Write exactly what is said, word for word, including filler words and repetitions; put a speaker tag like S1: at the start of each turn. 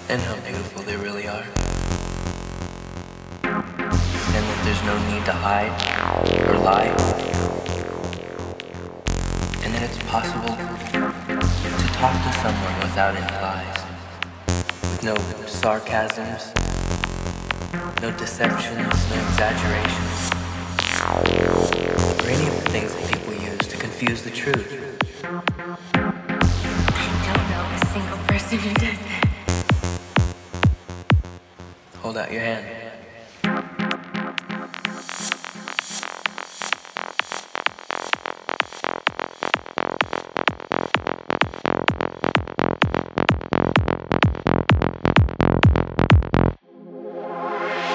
S1: and how beautiful they really are. And that there's no need to hide or lie. And that it's possible to talk to someone without any lies. With no sarcasms, no deceptions, no exaggerations. Or any of the things that people use to confuse the truth.
S2: I don't know a single person who does that.
S1: Hold out your hand.